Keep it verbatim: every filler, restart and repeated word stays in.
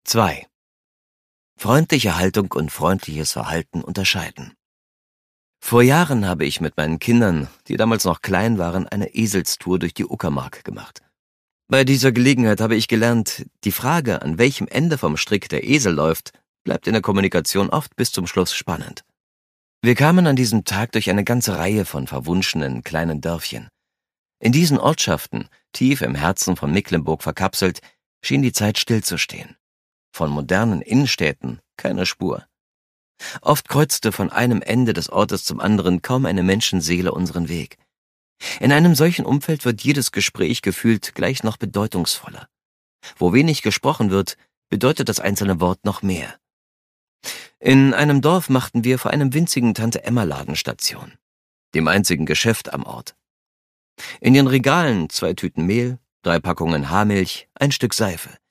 zwei. Freundliche Haltung und freundliches Verhalten unterscheiden. Vor Jahren habe ich mit meinen Kindern, die damals noch klein waren, eine Eselstour durch die Uckermark gemacht. Bei dieser Gelegenheit habe ich gelernt, die Frage, an welchem Ende vom Strick der Esel läuft, bleibt in der Kommunikation oft bis zum Schluss spannend. Wir kamen an diesem Tag durch eine ganze Reihe von verwunschenen kleinen Dörfchen. In diesen Ortschaften, tief im Herzen von Mecklenburg verkapselt, schien die Zeit stillzustehen. Von modernen Innenstädten keine Spur. Oft kreuzte von einem Ende des Ortes zum anderen kaum eine Menschenseele unseren Weg. In einem solchen Umfeld wird jedes Gespräch gefühlt gleich noch bedeutungsvoller. Wo wenig gesprochen wird, bedeutet das einzelne Wort noch mehr. In einem Dorf machten wir vor einem winzigen Tante-Emma-Laden Station, dem einzigen Geschäft am Ort. In den Regalen zwei Tüten Mehl, drei Packungen Haarmilch, ein Stück Seife.